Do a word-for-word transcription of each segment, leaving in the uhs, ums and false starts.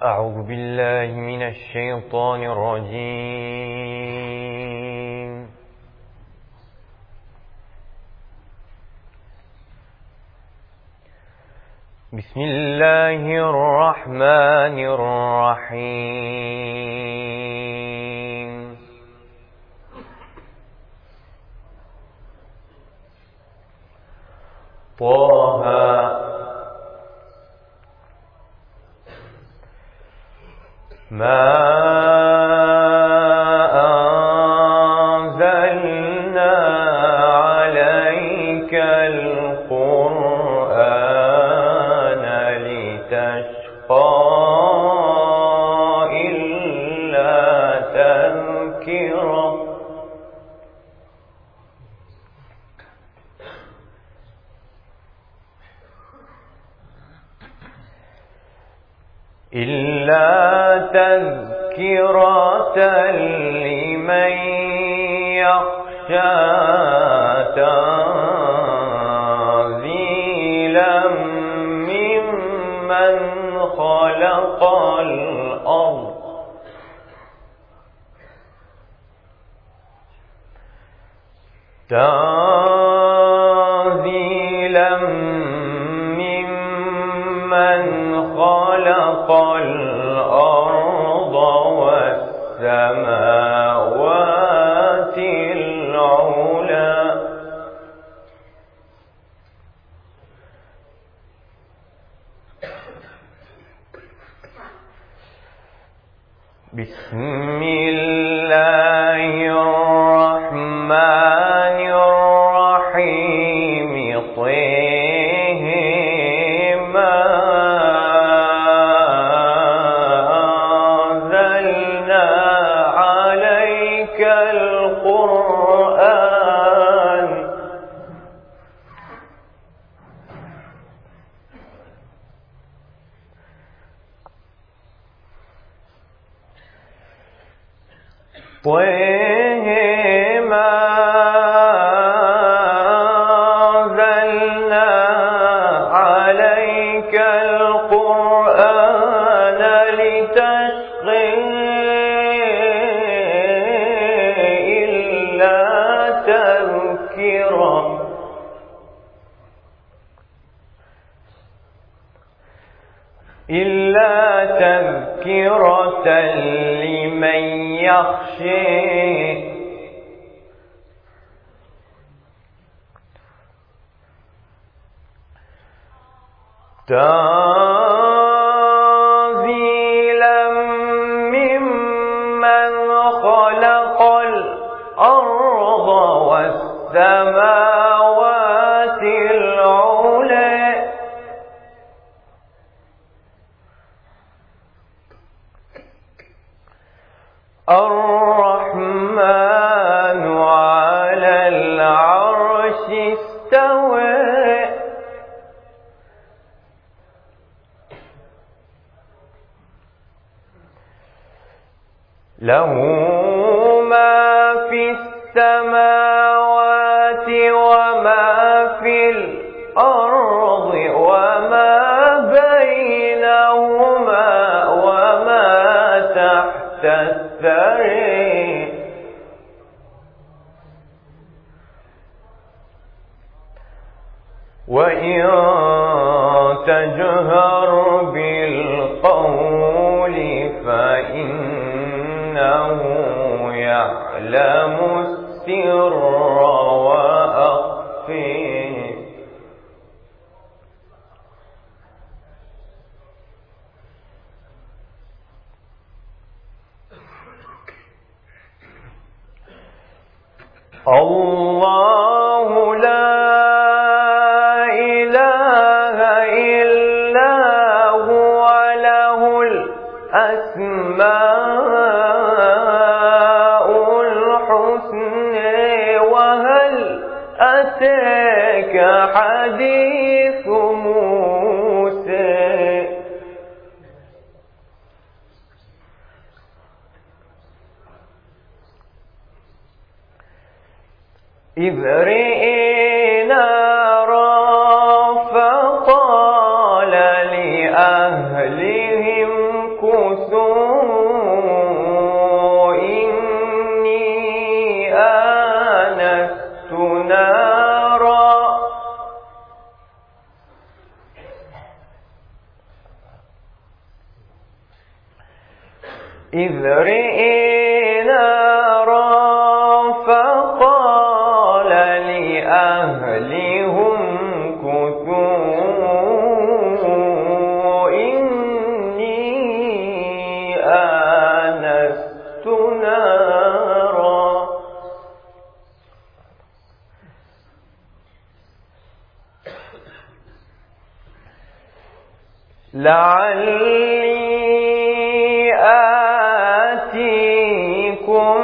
أعوذ بالله من الشيطان الرجيم. بسم الله الرحمن الرحيم. طه ما أنزلنا عليك القرآن لتشقى إلا تذكرة إلا تذكرة لمن يخشى تنزيلا ممن خلق الأرض تنزيلا ممن خلق الأرض والسماوات العلى بسم الله الرحمن الرحيم. طه ما أنزلنا عليك القرآن طه ما أنزلنا عليك القرآن لتشقى إلا تذكرة إلا تذكرة لمن يخشى تنزيلا ممن خلق الأرض والسماوات العلى الرحمن على العرش استوى له ما في السماوات وما في الأرض وما بينهما وما تحت الثرى وإن تجهر بالقول فإنه يعلم السر وأخفي الله لا إله إلا هو له الأسماء الحسنى. وهل أتاك حديث موسى إذ رئي نارا فقال لأهلهم كونوا إذ رئي نارا فقال لأهلهم كثوا إني آنست نارا لعلي آتيكم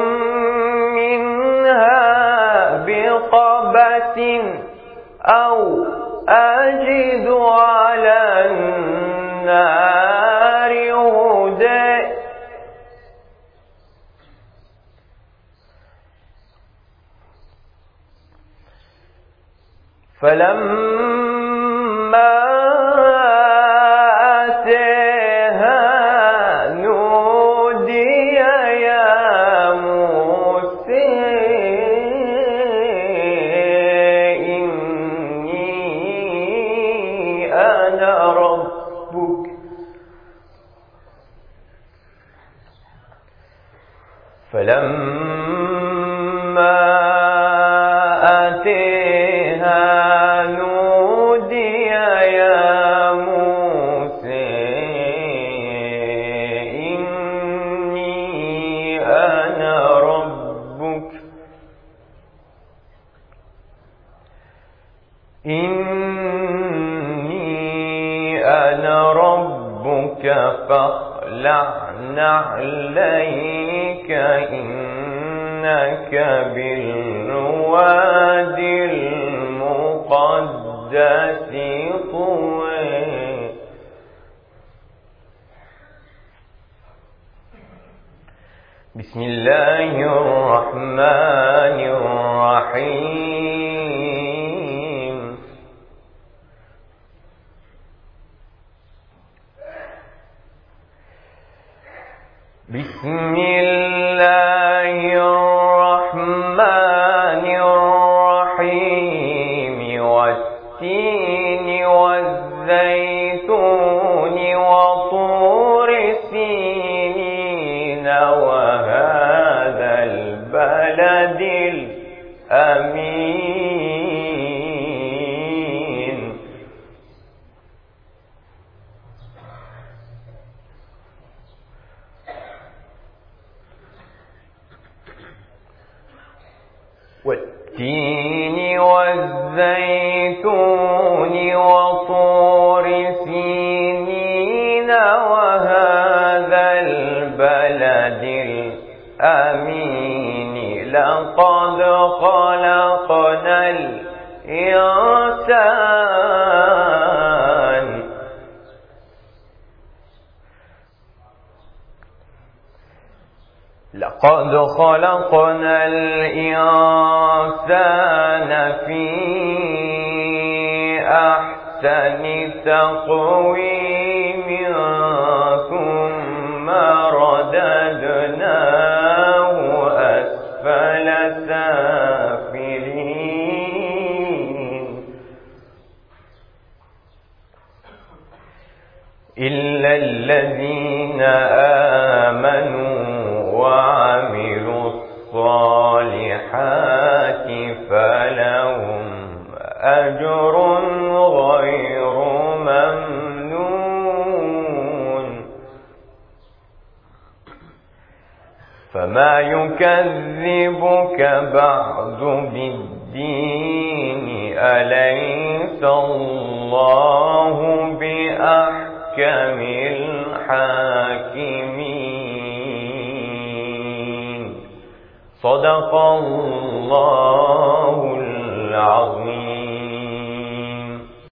منها بقبس أو أجد على النار هدى فلما فلما أتيها نودي يا موسى إني أنا ربك إني أنا ربك فاخلع نعليك إنك بالوادي المقدس طوى بسم الله الرحمن الرحيم بسم الله الرحمن الرحيم والتين والزيتون وطور سينين وهذا البلد الأمين والتين والزيتون وطور سينين وهذا البلد الأمين لقد خلقنا الإنسان لقد خلقنا الإنسان في أحسن تقويم ثم رددناه أسفل سافلين إلا الذين آمنوا وعملوا الصالحات فلهم أجر غير ممنون فما يكذبك بعد بالدين أليس الله بأحكم الحاكمين صدق الله العظيم.